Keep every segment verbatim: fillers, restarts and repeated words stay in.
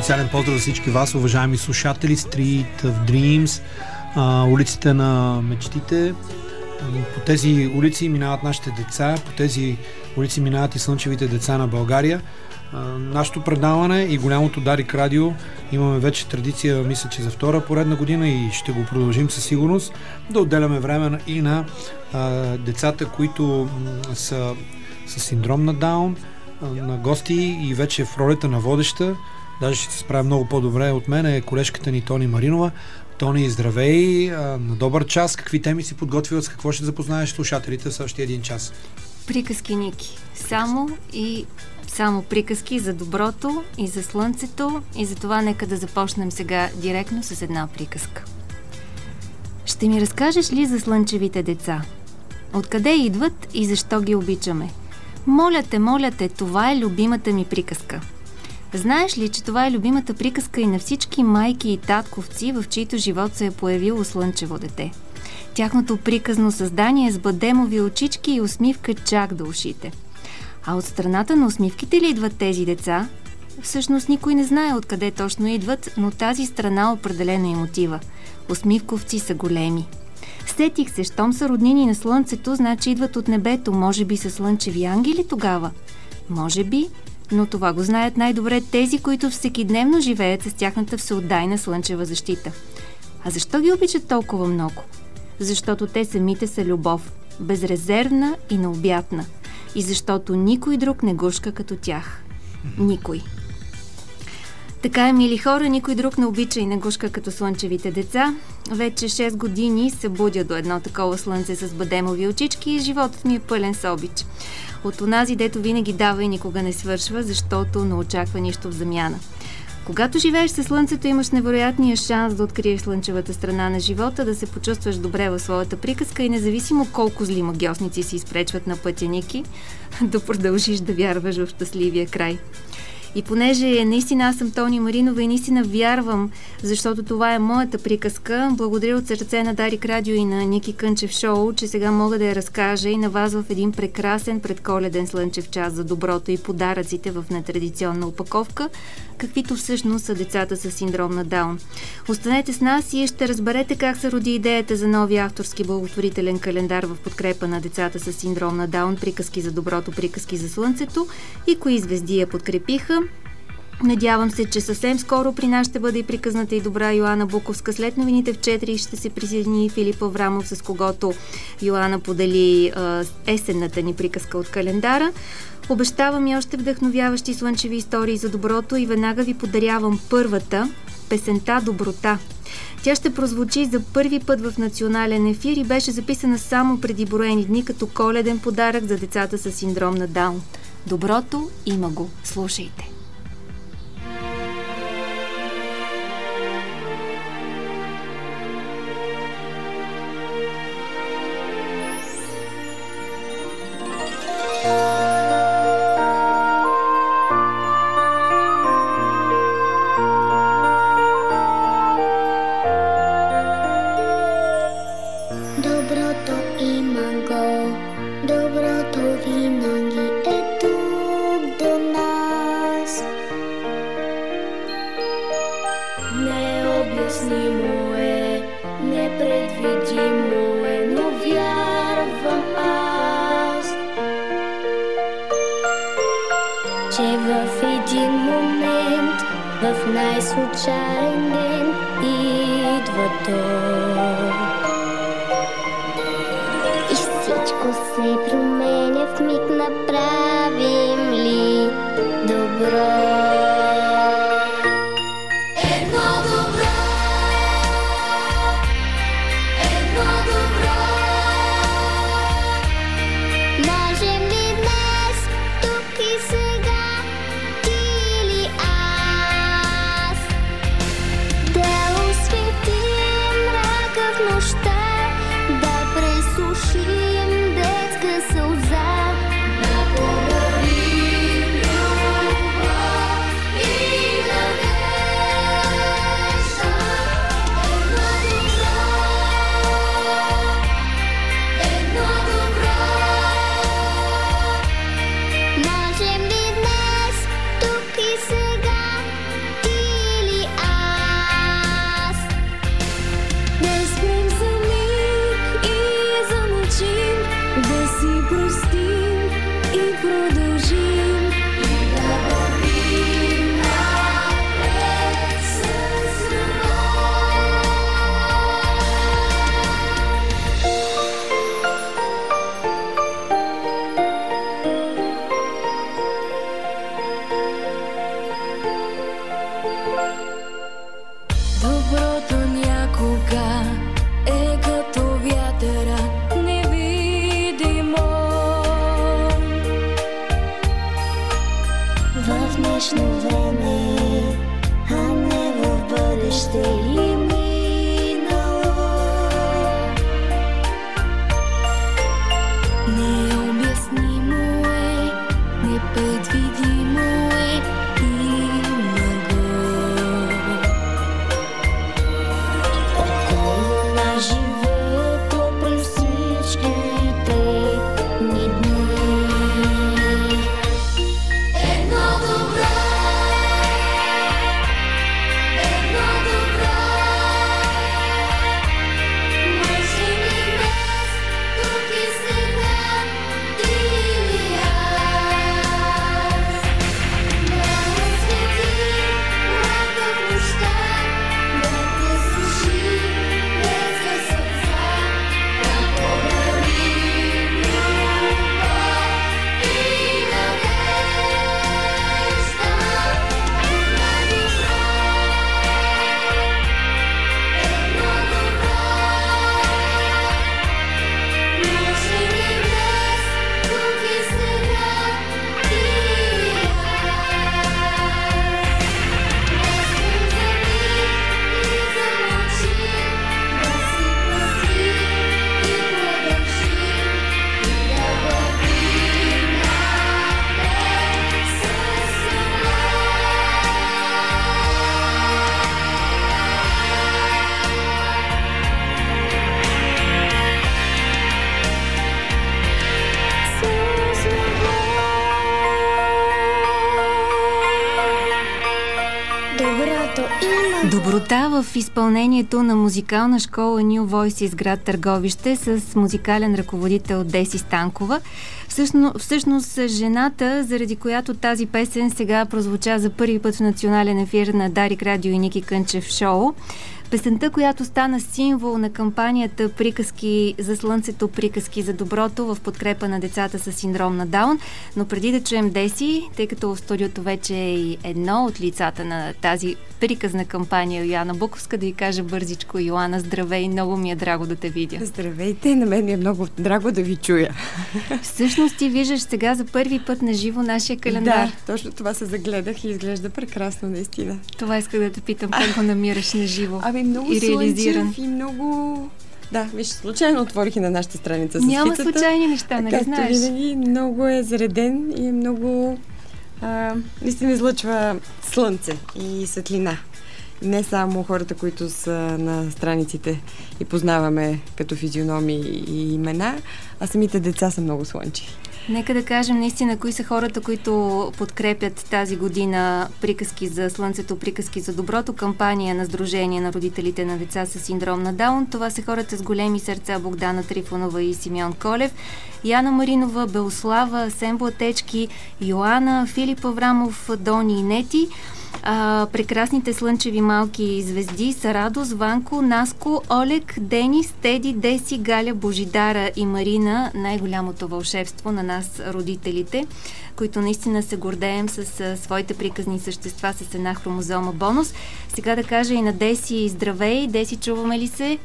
специален поздрав за всички вас, уважаеми слушатели. Street of Dreams, а, улиците на мечтите. По тези улици минават нашите деца, по тези улици минават и слънчевите деца на България. А, нашето предаване и голямото Дарик Радио имаме вече традиция, мисля, че за втора поредна година и ще го продължим със сигурност, да отделяме време и на а, децата, които м, са с синдром на Даун, на гости и вече в ролята на водеща. Даже ще се справя много по-добре от мен е колежката ни Тони Маринова. Тони, здравей, на добър час. Какви теми си подготвила, с какво ще запознаеш слушателите в същия един час? Приказки, Ники. Само и само приказки за доброто и за слънцето, и за това нека да започнем сега директно с една приказка. Ще ми разкажеш ли за слънчевите деца? Откъде идват и защо ги обичаме? Моля те, моля те, това е любимата ми приказка. Знаеш ли, че това е любимата приказка и на всички майки и татковци, в чието живот се е появило слънчево дете? Тяхното приказно създание с бадемови очички и усмивка чак до ушите. А от страната на усмивките ли идват тези деца? Всъщност никой не знае откъде точно идват, но тази страна определено им отива. Усмивковци са големи. Сетих се, щом са роднини на слънцето, значи идват от небето. Може би са слънчеви ангели тогава? Може би, но това го знаят най-добре тези, които всекидневно живеят с тяхната всеотдайна слънчева защита. А защо ги обичат толкова много? Защото те самите са любов, безрезервна и необятна. И защото никой друг не гушка като тях. Никой. Така е, мили хора, никой друг не обича и не гушка като слънчевите деца. Вече шест години се будя до едно такова слънце с бадемови очички и животът ми е пълен с обич. От онази, дето винаги дава и никога не свършва, защото не очаква нищо в замяна. Когато живееш със слънцето, имаш невероятния шанс да откриеш слънчевата страна на живота, да се почувстваш добре в своята приказка и независимо колко зли магьосници си изпречват на пътя, Ники, да продължиш да вярваш в щастливия край. И понеже наистина аз съм Тони Маринова и наистина вярвам, защото това е моята приказка, благодаря от сърце на Дарик Радио и на Ники Кънчев Шоу, че сега мога да я разкажа и на вас в един прекрасен предколеден слънчев час за доброто и подаръците в нетрадиционна опаковка, каквито всъщност са децата с синдром на Даун. Останете с нас и ще разберете как се роди идеята за новия авторски благотворителен календар в подкрепа на децата с синдром на Даун, приказки за доброто, приказки за слънцето и кои звезди я подкрепиха. Надявам се, че съвсем скоро при нас ще бъде и приказната и добра Йоана Буковска. След новините в четири ще се присъедини Филип Аврамов, с когото Йоана подели а, есенната ни приказка от календара. Обещавам и още вдъхновяващи слънчеви истории за доброто и веднага ви подарявам първата, песента "Доброта". Тя ще прозвучи за първи път в национален ефир и беше записана само преди броени дни като коледен подарък за децата с синдром на Даун. Доброто има го. Слушайте. Сълза, да подарим любов. време, а не в бъдеще и минало. Необяснимо е, непредвидимо е, има го. Около нас живото през всичките ни дни. Едно добро, едно добро, може ни днес, тук и сега, ти и аз. Да освети мрака в нощта, да те суши без сълза, да подари любов и надежда. Едно добро, едно добро, може ни днес, тук и сега, ти и аз. Можем замиг и замълчим, да си простим и продължим и да вървим напред с любов. С любов. Доброто има Доброта в изпълнението на музикална школа New Voices град Търговище с музикален ръководител Деси Станкова. Всъщност, всъщност жената, заради която тази песен сега прозвуча за първи път в национален ефир на Дарик Радио и Ники Кънчев шоу. Песента, която стана символ на кампанията "Приказки за слънцето, приказки за доброто" в подкрепа на децата с синдром на Даун. Но преди да чуем Деси, тъй като в студиото вече е и едно от лицата на тази приказна кампания, Йоана Буковска, да й кажа бързичко: Йоана, здравей, много ми е драго да те видя. Здравейте, на мен ми е много драго да ви чуя. Всъщност ти виждаш сега за първи път на живо нашия календар. Да, точно това се загледах и изглежда прекрасно, наистина. Това исках да те питам, как го намираш на живо. Ами много и реализиран. слънчев и много... Да, виж, случайно отворих и на нашата страница с Няма скицата. случайни неща, нали Както знаеш? винаги, много е зареден и е много... А, наистина излъчва слънце и светлина. Не само хората, които са на страниците и познаваме като физиономии и имена, а самите деца са много слънчеви. Нека да кажем наистина кои са хората, които подкрепят тази година "Приказки за слънцето, приказки за доброто", кампания на Сдружение на родителите на деца с синдром на Даун. Това са хората с големи сърца: Богдана Трифонова и Симеон Колев, Яна Маринова, Белослава, Сен Блатечки, Йоана, Филип Аврамов, Дони и Нети. А, прекрасните слънчеви малки звезди са Радост, Ванко, Наско, Олег, Денис, Теди, Деси, Галя, Божидара и Марина. Най-голямото вълшебство на нас, родителите, които наистина се гордеем с а, своите приказни същества с една хромозома бонус. Сега да кажа и на Деси: здравей! Деси, чуваме ли се?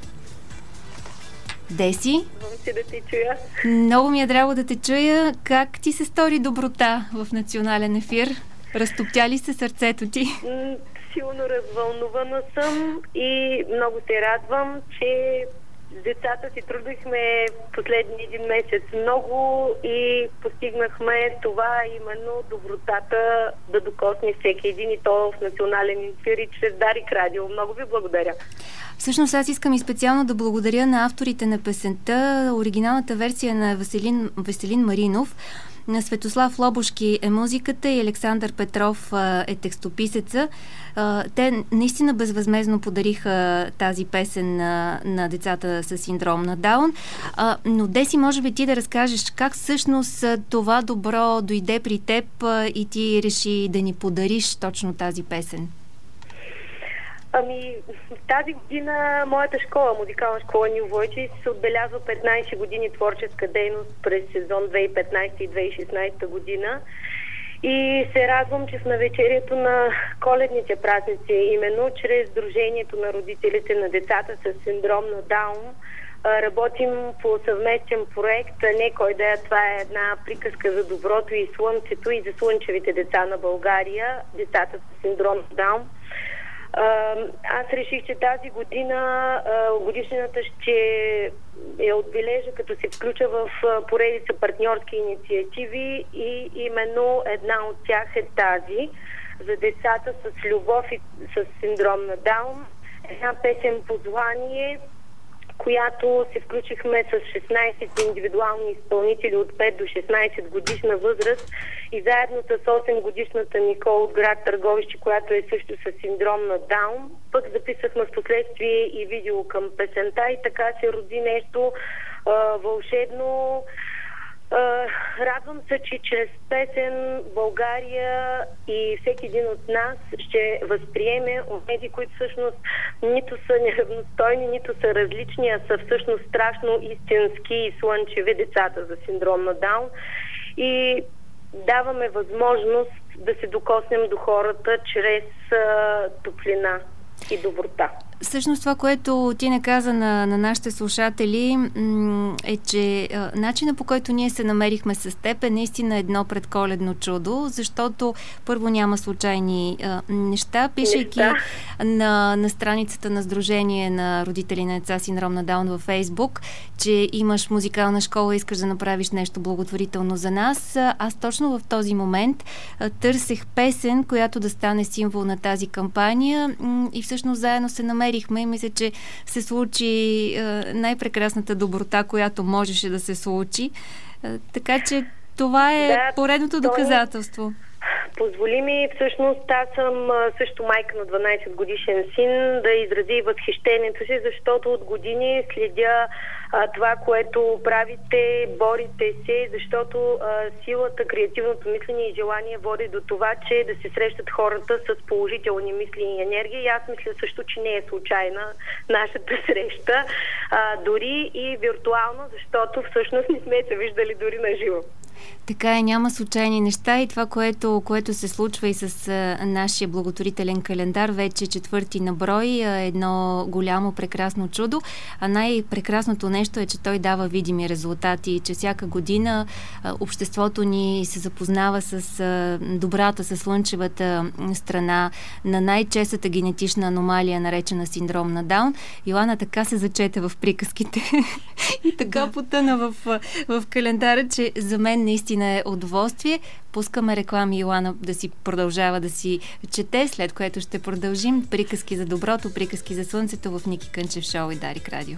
Деси? Чувам се да те чуя. Много ми е драго да те чуя. Как ти се стори доброта в национален ефир? Разтоптя ли се сърцето ти? М, Силно развълнувана съм и много се радвам, че с децата си трудихме последния един месец много и постигнахме това, именно добротата да докосне всеки един, и то в национален ефир и чрез Дарик Радио. Много ви благодаря. Всъщност аз искам и специално да благодаря на авторите на песента. Оригиналната версия на Веселин, Веселин Маринов, на Светослав Лобошки е музиката и Александър Петров е текстописеца. Те наистина безвъзмезно подариха тази песен на, на децата с синдром на Даун. Но Деси, може би ти да разкажеш как всъщност това добро дойде при теб и ти реши да ни подариш точно тази песен? Ами, тази година моята школа, музикална школа New Voices, се отбелязва петнайсет години творческа дейност през сезон две хиляди и петнайсета и две хиляди и шестнайсета година. И се радвам, че в навечерието на коледните празници, именно чрез Сдружението на родителите на децата с синдром на Даун, а, работим по съвместен проект. Не кой да е, това е една приказка за доброто и слънцето и за слънчевите деца на България, децата с синдром Даун. Uh, аз реших, че тази година uh, годишнината ще я отбележа, като се включа в uh, поредица партньорски инициативи и именно една от тях е тази за децата с любов и с синдром на Даун. Една песен "Послание", която се включихме с шестнайсет индивидуални изпълнители от пет до шестнайсет годишна възраст и заедно с осем годишната Никол от град Търговище, която е също с синдром на Даун. Пък записахме в последствие и видео към песента и така се роди нещо а, вълшебно. Uh, радвам се, че чрез песен България и всеки един от нас ще възприеме онези, които всъщност нито са неравностойни, нито са различни, а са всъщност страшно истински и слънчеви децата за синдром на Даун. И даваме възможност да се докоснем до хората чрез uh, топлина и доброта. Всъщност това, което ти не каза на, на нашите слушатели, м- е, че а, начина, по който ние се намерихме с теб, е наистина едно предколедно чудо, защото първо няма случайни а, неща, пишейки неща. На, на страницата на Сдружение на родители на деца синдром на Даун във Фейсбук, че имаш музикална школа и искаш да направиш нещо благотворително за нас. Аз точно в този момент а, търсех песен, която да стане символ на тази кампания м- и всъщност заедно се намерихме и мисля, че се случи е, най-прекрасната доброта, която можеше да се случи. Е, така че това е да, поредното доказателство. Позволи ми, всъщност, аз съм също майка на дванайсет годишен син, да изрази възхищението си, защото от години следя а, това, което правите, борите се, защото а, силата, креативното мислене и желание води до това, че да се срещат хората с положителни мисли и енергия. И аз мисля също, че не е случайна нашата среща, а, дори и виртуално, защото всъщност не сме се виждали дори на живо. Така е, няма случайни неща и това, което, което се случва и с а, нашия благотворителен календар, вече четвърти на брой, а, едно голямо, прекрасно чудо. А най-прекрасното нещо е, че той дава видими резултати, че всяка година а, обществото ни се запознава с а, добрата, с слънчевата страна на най-честата генетична аномалия, наречена синдром на Даун. Йоана така се зачете в приказките и така потъна в, в календара, че за мен наистина е удоволствие. Пускаме реклами, Йоана да си продължава да си чете, след което ще продължим приказки за доброто, приказки за слънцето в Ники Кънчев шоу и Дарик Радио.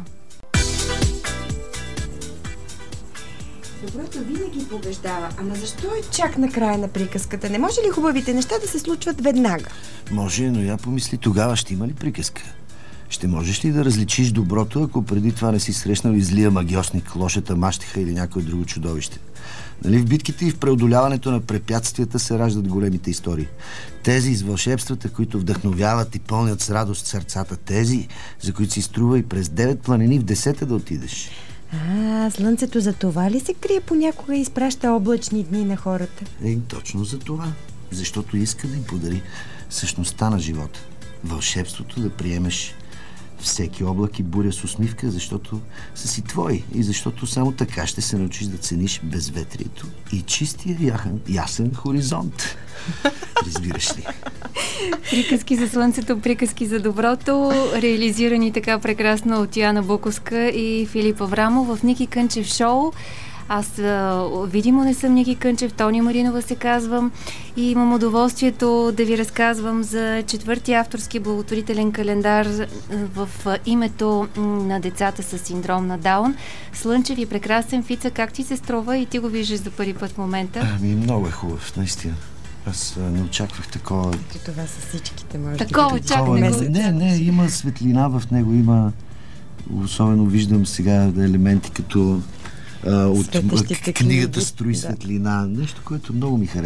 Доброто винаги побеждава. Ама защо е чак на края на приказката? Не може ли хубавите неща да се случват веднага? Може, но я помисли, тогава ще има ли приказка? Ще можеш ли да различиш доброто, ако преди това не си срещнал излия магиосник, лошата мащеха или някое друго чудовище? Нали, в битките и в преодоляването на препятствията се раждат големите истории. Тези с вълшебствата, които вдъхновяват и пълнят с радост сърцата. Тези, за които си струва и през девет планини в десета да отидеш. А, слънцето за това ли се крие понякога и изпраща облачни дни на хората? Е, точно за това. Защото иска да им подари същността на живота. Вълшебството да приемеш всеки облак и буря с усмивка, защото са си твои и защото само така ще се научиш да цениш безветрието и чистия ясен, ясен хоризонт. Разбираш ли? Приказки за слънцето, приказки за доброто, реализирани така прекрасно от Яна Буковска и Филип Аврамов в Ники Кънчев шоу. Аз а, видимо не съм Ники Кънчев, Тони Маринова се казвам и имам удоволствието да ви разказвам за четвърти авторски благотворителен календар в а, името на децата с синдром на Даун. Слънчев и прекрасен. Фица, как ти се струва и ти го виждаш за първи път в момента? Ами, много е хубав, наистина. Аз а, не очаквах такова. Ето това са всичките, може такова, да чак не го. Не, не, има светлина в него, има, особено виждам сега елементи като Uh, от книгата "Строи светлина", нещо, което много ми харесва.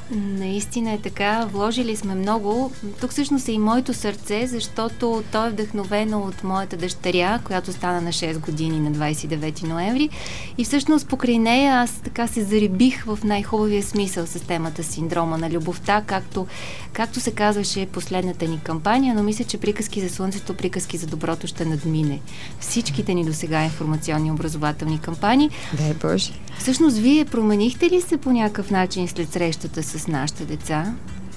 Наистина е така. Вложили сме много. Тук всъщност е и моето сърце, защото то е вдъхновено от моята дъщеря, която стана на шест години на двадесет и девети ноември. И всъщност покрай нея аз така се зарибих в най-хубавия смисъл с темата синдрома на любовта, както, както се казваше последната ни кампания, но мисля, че приказки за слънцето, приказки за доброто ще надмине всичките ни досега информационни образователни кампании. Дай Боже. Всъщност, вие променихте ли се по някакъв начин след срещата с нашите деца?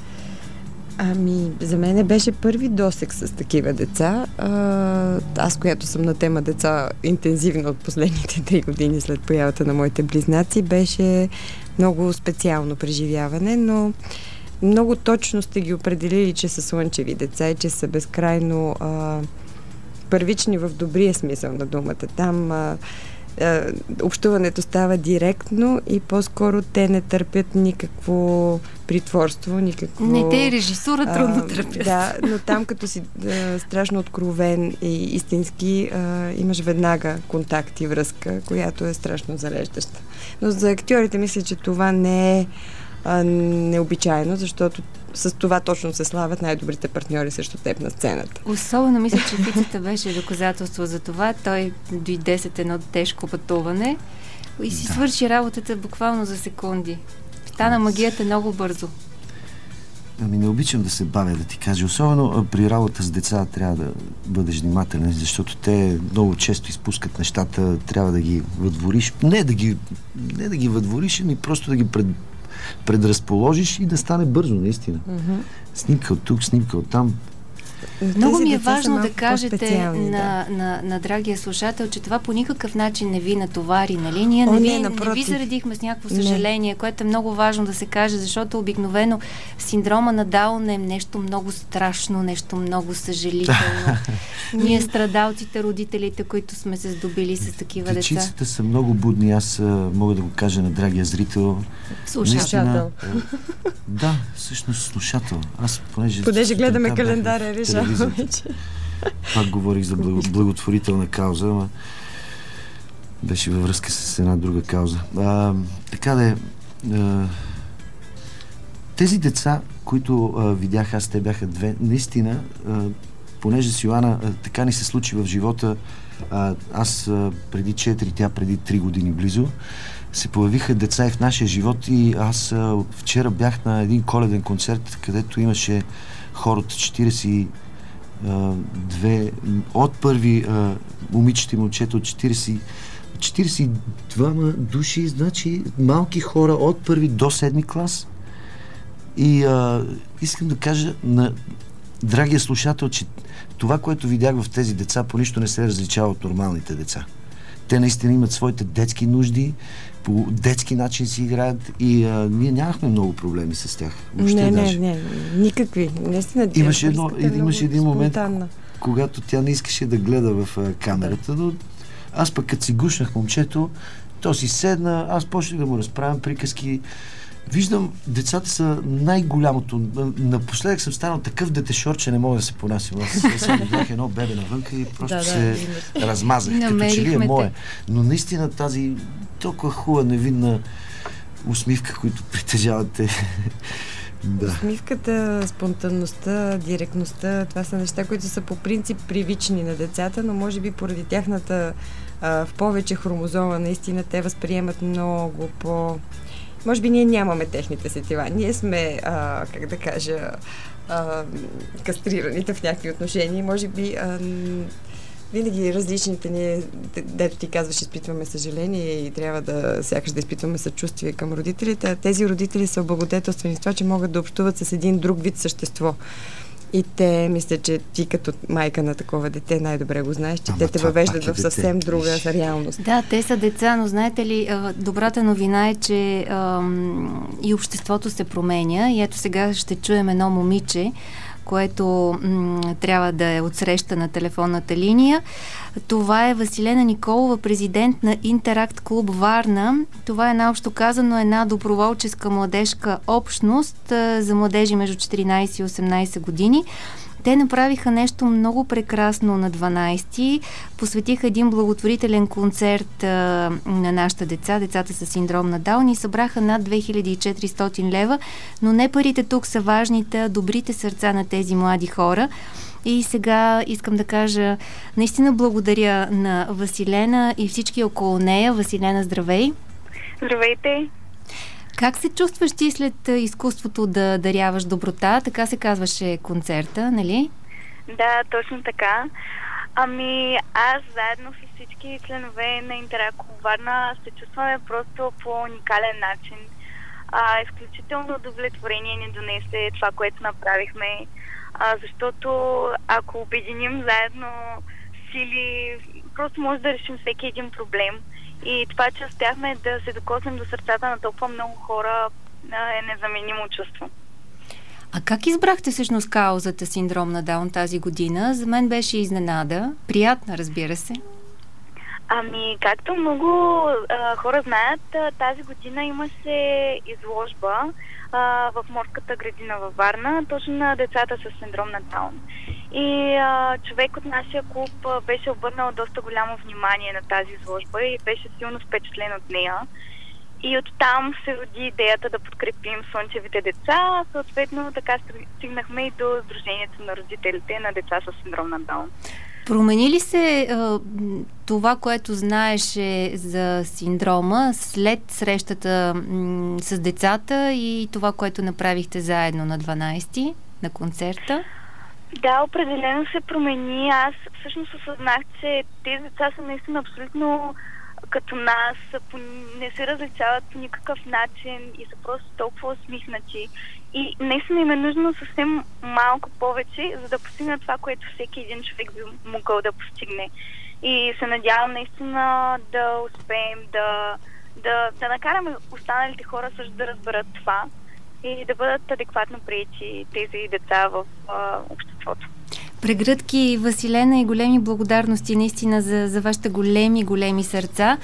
Ами, за мен беше първи досег с такива деца. А, аз, която съм на тема деца интензивно от последните три години след появата на моите близнаци, беше много специално преживяване, но много точно сте ги определили, че са слънчеви деца и че са безкрайно а, първични в добрия смисъл на думата. Там а, а, общуването става директно и по-скоро те не търпят никакво притворство, никакво... Не, те и режисура трудно търпят. Да, но там като си а, страшно откровен и истински, а, имаш веднага контакт и връзка, която е страшно зареждаща. Но за актьорите мисля, че това не е а, необичайно, защото с това точно се славят най-добрите партньори срещу теб на сцената. Особено мисля, че Фицата беше доказателство за това. Той дойде след едно тежко пътуване и си да. свърши работата буквално за секунди. Стана магията много бързо. Ами не обичам да се бавя, да ти кажа. Особено при работа с деца трябва да бъдеш внимателен, защото те много често изпускат нещата, трябва да ги въдвориш. Не да ги, не да ги въдвориш, ами просто да ги пред, предразположиш и да стане бързо, наистина. Mm-hmm. Снимка от тук, снимка от там. Много ми е важно да кажете да. на, на, на драгия слушател, че това по никакъв начин не ви натовари, нали? Ние О, не, не, ви, не ви заредихме с някакво съжаление, не. което е много важно да се каже, защото обикновено синдрома на Даун е нещо много страшно, нещо много съжалително. Ние страдалците, родителите, които сме се здобили с такива деца. Дечицата са много будни, аз а, мога да го кажа на драгия зрител. Слушател. Да, всъщност слушател. Аз понеже... Понеже гледаме календаря, решаваме, че... Пак говорих за благотворителна кауза, ама беше във връзка с една друга кауза. А, така да е... А, тези деца, които а, видях аз, те бяха две, наистина, а, понеже с Йоана а, така ни се случи в живота, а, аз а, преди четири, тя преди три години близо, се появиха деца и в нашия живот и аз а, вчера бях на един коледен концерт, където имаше хор от четиридесет и две, от първи а, момичета и момчета от четиридесет, четиридесет и двама души, значи малки хора от първи до седми клас. И а, искам да кажа на драгия слушател, че това, което видях в тези деца, по нищо не се различава от нормалните деца. Те наистина имат своите детски нужди, по детски начин си играят и а, ние нямахме много проблеми с тях. Въобще, не, не, не, никакви. Наистина, имаше, едно, имаше един момент, спонтанна. Когато тя не искаше да гледа в а, камерата, но аз пък като си гушнах момчето, то си седна, аз почнах да му разправям приказки. Виждам, децата са най-голямото. Напоследък съм станал такъв детешор, че не мога да се понасям. Аз съм видях едно бебе навънка и просто да, се да, размазах, като че ли е мое. Но наистина тази толкова хубава, невинна усмивка, които притежавате. Да. Усмивката, спонтанността, директността, това са неща, които са по принцип привични на децата, но може би поради тяхната а, в повече хромозома, наистина те възприемат много по... Може би ние нямаме техните сетива. Ние сме, а, как да кажа, а, кастрираните в някакви отношения. Може би а, винаги различните ние, дето ти казваш, изпитваме съжаление и трябва да сякаш да изпитваме съчувствие към родителите. Тези родители са облагодетелствани с това, че могат да общуват с един друг вид същество. И те, мисля, че ти като майка на такова дете най-добре го знаеш, че Ама те те въвеждат в съвсем дете. друга реалност. Да, те са деца, но знаете ли, добрата новина е, че ам, и обществото се променя. И ето сега ще чуем едно момиче, което м- трябва да е отсреща на телефонната линия. Това е Василена Николова, президент на Интеракт клуб Варна. Това е наобщо казано една доброволческа младежка общност а, за младежи между четиринайсет и осемнайсет години. те направиха нещо много прекрасно на дванайсети. Посветиха един благотворителен концерт а, на нашите деца, децата с синдром на Даун, и събраха над две хиляди и четиристотин лева, но не парите тук са важните, добрите сърца на тези млади хора. И сега искам да кажа, наистина благодаря на Василена и всички около нея. Василена, здравей! Здравейте! Как се чувстваш ти след изкуството да даряваш доброта? Така се казваше концерта, нали? Да, точно така. Ами аз заедно с всички членове на Интерако Варна се чувстваме просто по уникален начин. А, изключително удовлетворение ни донесе това, което направихме, а, защото ако обединим заедно сили, просто може да решим всеки един проблем. И това, че успяхме да се докоснем до сърцата на толкова много хора, е незаменимо чувство. А как избрахте всъщност каузата синдром на Даун тази година? За мен беше изненада. Приятна, разбира се. Ами, както много а, хора знаят, тази година имаше изложба а, в морската градина във Варна, точно на децата с синдром на Даун. И а, човек от нашия клуб а, беше обърнал доста голямо внимание на тази изложба и беше силно впечатлен от нея. И оттам се роди идеята да подкрепим слънчевите деца. Съответно, така стигнахме и до Сдружението на родителите на деца с синдром на Даун. Промени ли се а, това, което знаеше за синдрома след срещата м- с децата и това, което направихте заедно на дванайсети на концерта? Да, определено се промени. Аз всъщност осъзнах, че тези деца са наистина абсолютно като нас, не се различават по никакъв начин и са просто толкова усмихнати. И наистина им е нужно съвсем малко повече, за да постигнат това, което всеки един човек би могъл да постигне. И се надявам наистина да успеем да, да, да накараме останалите хора също да разберат това и да бъдат адекватно приети тези деца в а, обществото. Прегръдки, Василена, и големи благодарности наистина за, за вашите големи, големи сърца.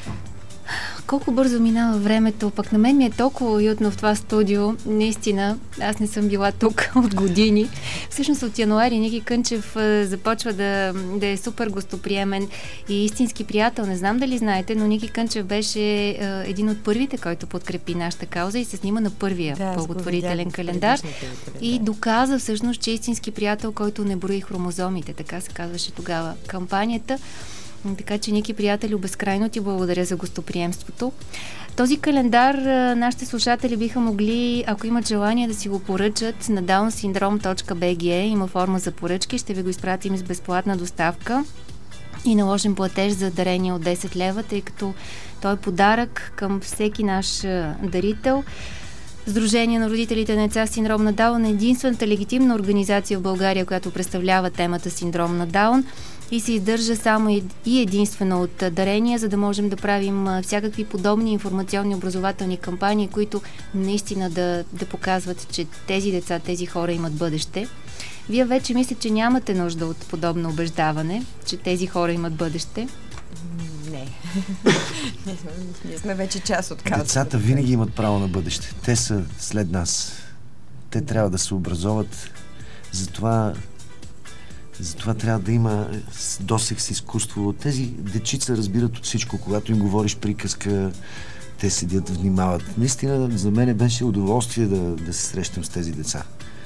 Колко бързо минава времето, пък на мен ми е толкова уютно в това студио. Наистина, аз не съм била тук от години. Всъщност от януари Ники Кънчев започва да, да е супер гостоприемен и истински приятел. Не знам дали знаете, но Ники Кънчев беше е, един от първите, който подкрепи нашата кауза и се снима на първия да, благотворителен календар. И доказа всъщност, че е истински приятел, който не брои хромозомите. Така се казваше тогава кампанията. Така че, Ники, приятели, безкрайно ти благодаря за гостоприемството. Този календар нашите слушатели биха могли, ако имат желание, да си го поръчат на даун синдром точка би джи. Има форма за поръчки, ще ви го изпратим с безплатна доставка и наложен платеж за дарение от десет лева, тъй като той е подарък към всеки наш дарител. Сдружение на родителите на деца с синдром на Даун е единствената легитимна организация в България, която представлява темата синдром на Даун и се издържа само и единствено от дарения, за да можем да правим всякакви подобни информационни образователни кампании, които наистина да, да показват, че тези деца, тези хора имат бъдеще. Вие вече мислите, че нямате нужда от подобно убеждаване, че тези хора имат бъдеще? Не. Ние сме вече част от каузата. Децата винаги имат право на бъдеще. Те са след нас. Те трябва да се образоват. Затова Затова трябва да има досег с изкуство. Тези дечица разбират от всичко. Когато им говориш приказка, те седят, внимават. Наистина, за мен беше удоволствие да, да се срещам с тези деца.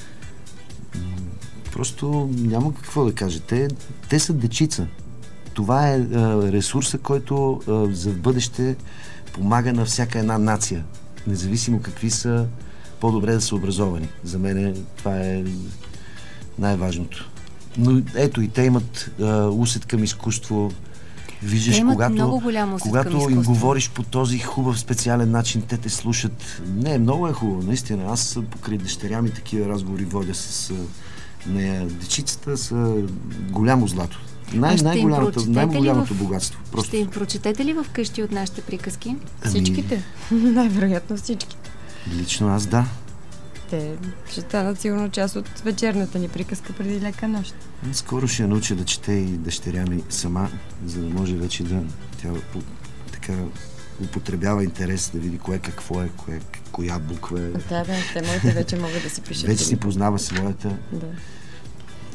Просто няма какво да кажа. Те, те са дечица. Това е а, ресурса, който а, за в бъдеще помага на всяка една нация. Независимо какви са, по-добре да са образовани. За мен това е най-важното. Но ето и те имат а, усет към изкуство. Виждаш, когато, когато им говориш по този хубав специален начин, те те слушат. Не, много е хубаво, наистина. Аз покрай дъщеря ми такива разговори водя с нея. Дечицата са голямо злато. Най- най-голямото, най-голямото в... богатство. Просто. Ще им прочетете ли в къщи от нашите приказки? Ами... Всичките? Най-вероятно всички. Лично аз да. Те ще станат сигурно част от вечерната ни приказка преди лека нощ. Скоро ще я науча да чете и дъщеря ми сама, за да може вече да тя така употребява интерес, да види кое какво е, кое, коя буква е. Да, да, те моите вече могат да си пишат. Вече си познава своята. Да.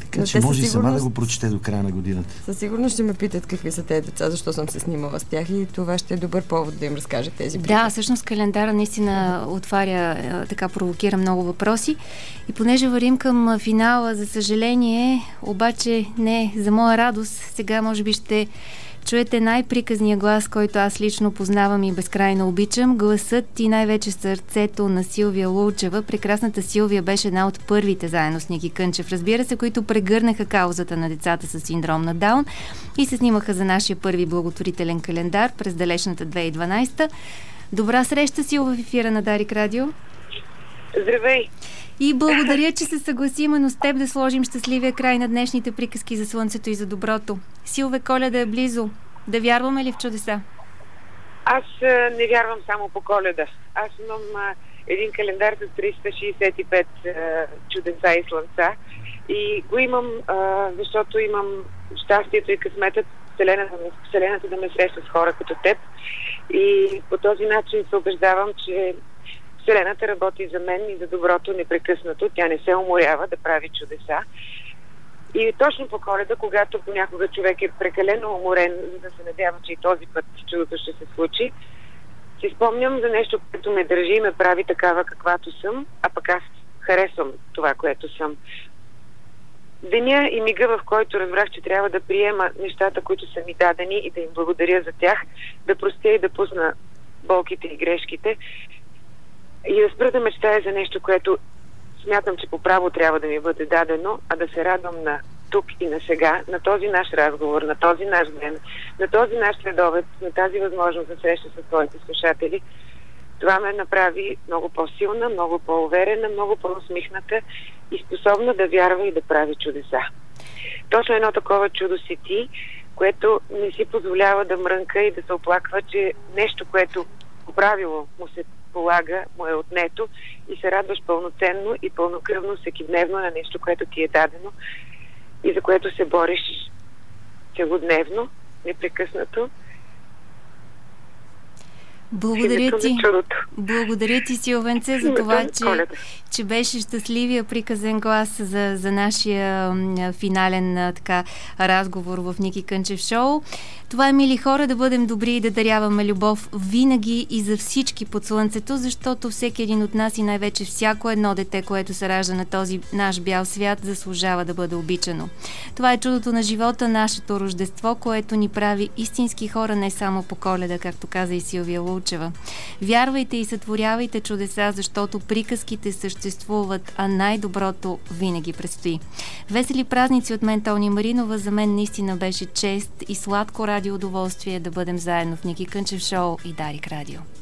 Така че може и сама да го прочете до края на годината. Със сигурност ще ме питат какви са тези деца, защо съм се снимала с тях и това ще е добър повод да им разкаже тези приказки. Да, всъщност календара наистина отваря, така провокира много въпроси. И понеже вървим към финала, за съжаление, обаче не за моя радост, сега може би ще чуете най-приказния глас, който аз лично познавам и безкрайно обичам. Гласът и най-вече сърцето на Силвия Лулчева. Прекрасната Силвия беше една от първите заедно с Ники Кънчев, разбира се, които прегърнаха каузата на децата с синдром на Даун и се снимаха за нашия първи благотворителен календар през далечната две хиляди и дванадесета. Добра среща, Силва, в ефира на Дарик Радио. Здравей! И благодаря, че се съгласи именно с теб да сложим щастливия край на днешните приказки за слънцето и за доброто. Силве, Коледа е близо. Да вярваме ли в чудеса? Аз а, не вярвам само по Коледа. Аз имам а, един календар с триста шейсет и пет а, чудеса и слънца. И го имам, а, защото имам щастието и късметът Вселената, Вселената да ме среща с хора като теб. И по този начин се убеждавам, че Вселената работи за мен и за доброто непрекъснато. Тя не се уморява да прави чудеса. И точно по Коледа, когато понякога човек е прекалено уморен, за да се надява, че и този път чудото ще се случи, си спомням за нещо, което ме държи и ме прави такава каквато съм, а пък аз харесвам това, което съм. Деня и мига, в който разбрах, че трябва да приема нещата, които са ми дадени и да им благодаря за тях, да простя и да пусна болките и грешките и да спра да мечтая за нещо, което смятам, че по право трябва да ми бъде дадено, а да се радвам на тук и на сега, на този наш разговор, на този наш ден, на този наш следобед, на тази възможност да среща с своите слушатели. Това ме направи много по-силна, много по-уверена, много по-усмихната и способна да вярва и да прави чудеса. Точно едно такова чудо си ти, което не си позволява да мрънка и да се оплаква, че нещо, което по правило му се полага, му е отнето и се радваш пълноценно и пълнокръвно всекидневно на нещо, което ти е дадено и за което се бориш целодневно, непрекъснато. Благодаря ти. Благодаря ти, Силвенце, за това, че, че беше щастливия приказен глас за, за нашия м, финален така, разговор в Ники Кънчев шоу. Това е, мили хора, да бъдем добри и да даряваме любов винаги и за всички под слънцето, защото всеки един от нас и най-вече всяко едно дете, което се ражда на този наш бял свят, заслужава да бъде обичано. Това е чудото на живота, нашето рождество, което ни прави истински хора не само по Коледа, както каза и Силвия Лулчева. Вярвайте и сътворявайте чудеса, защото приказките съществуват, а най-доброто винаги предстои. Весели празници от мен, Тони Маринова. За мен наистина беше чест и сладко радио удоволствие да бъдем заедно в Ники Кънчев шоу и Дарик Радио.